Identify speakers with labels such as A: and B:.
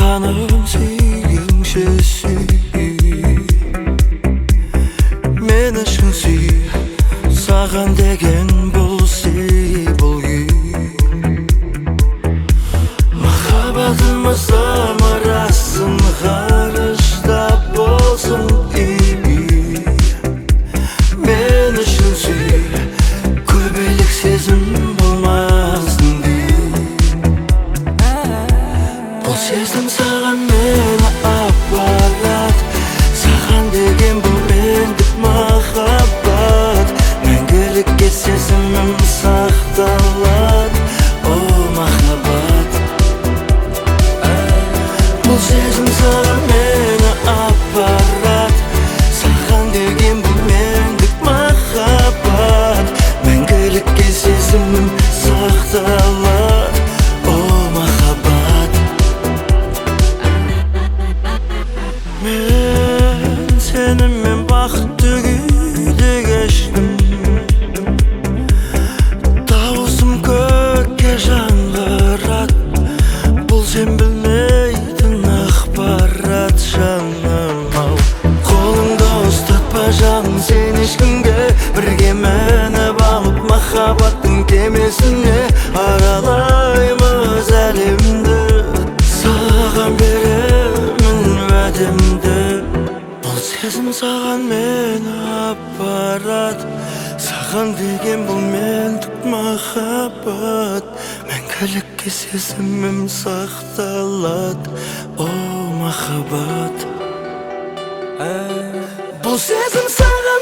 A: жаным сүйгенше сүй, мен үшін сүй, саған деген бұл сый, бұл күй. Махаббатымыз самарасын ғарышта болсын үй, мен үшін сүй, көбелек сезім болмасын дей. Бұл сезім саған мені апарат, саған деген бұл мендік махаббат. Мәңгілікке сезімім сақталат, о махаббат. Бұл сезім саған мені апарат, саған деген бұл мендік махаббат. Мәңгілікке сезімім сақталат, о махаббат. Мен сенімен бақытты күйде кештім, дауысым көкке жаңғырат. Бұл сен білмейтін ақпарат жаным-ау. Қолыңда ұстатпа жаным сен ешкімге, бірге мініп алып махаббаттың кемесіне аралаймыз әлемді. Саған беремін уәдемді, бұл сезім саған мені апарат, саған деген бұл мендік махаббат. Мәңгілікке сезімім сақталат, о махаббат. Бұл сезім саған